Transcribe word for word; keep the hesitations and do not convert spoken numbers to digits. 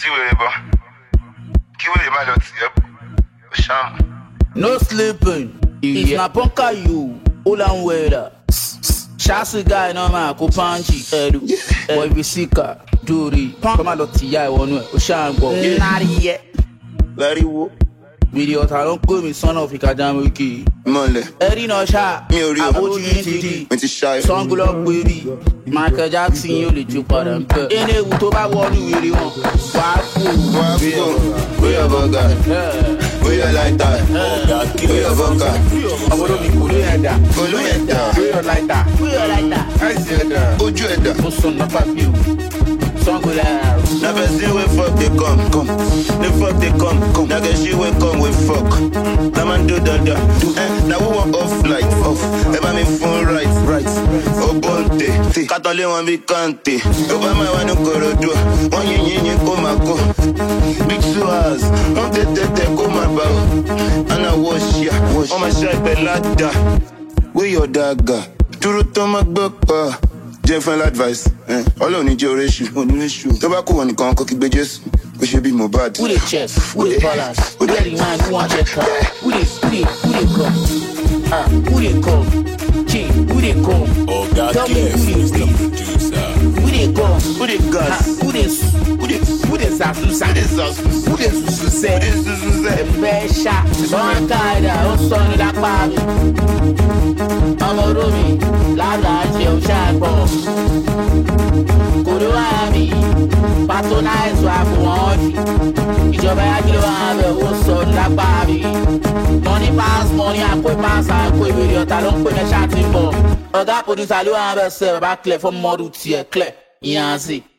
No sleeping. If na punka you, ulan weda. Shasi guy no ma ko panchi edu. Boy visika duri. Kama loti ya wonu o shango. Nari ye. Very wo. Video ta don ko mi son of Ikadam wiki. Mole. Eri no sha. Mi ori o. Aboju ntidi. Mi ti shy. Song lo gbebi. Michael Jackson yo le ju padà npe. Ene wu tó bá wonu wiri won. Wa ku. Wa ku. We are burger. We are like that. We are burger. Aboro mi kulu yenda. Kulu yenda. We are like that. We are like that. I see that. Oju eda. Mo son na pa bi o. Song go la. Never see we fuck they come, come. They fuck they come, come. Now get she we come we fuck. That man do that, that. Eh, now we want off light, off. Ever me phone right, right. Oh bonte, Katole wan be kante. Over my one go do. One yin yin yin come go. Big suas, one te te te come about. And I wash ya, wash. On my side belada. Where your dagger? Turu to my book. Different advice, eh? All on need your ratio, on your ratio. Tobacco on the con cocky badges, we should be more bad. Who the chest, who the balance, who the man who want check out, who the, who the, who the come, ah, who the come, G, who the come, oh God, tell me who the producer, who the come, who the gas, who the, who the, who the zazu, who the zazu, who the susu say, who the susu say, Besha, don't kaida, don't son la baby, Amoromi, la la, je shagbo. Kuruami, patronize wa kuwanji. Ìjọba ya kilo wa be o so lágbá mi. Money pass money, akwe pass akwe ìbéèrè ọ̀tá ló ń pè ní ṣáàtì ń bọ̀. Ọ̀gá producer ló wà bẹ́ẹ̀ sẹ́ bàbá clear fún mọ́dù tiẹ̀ clear. Ìyànjú.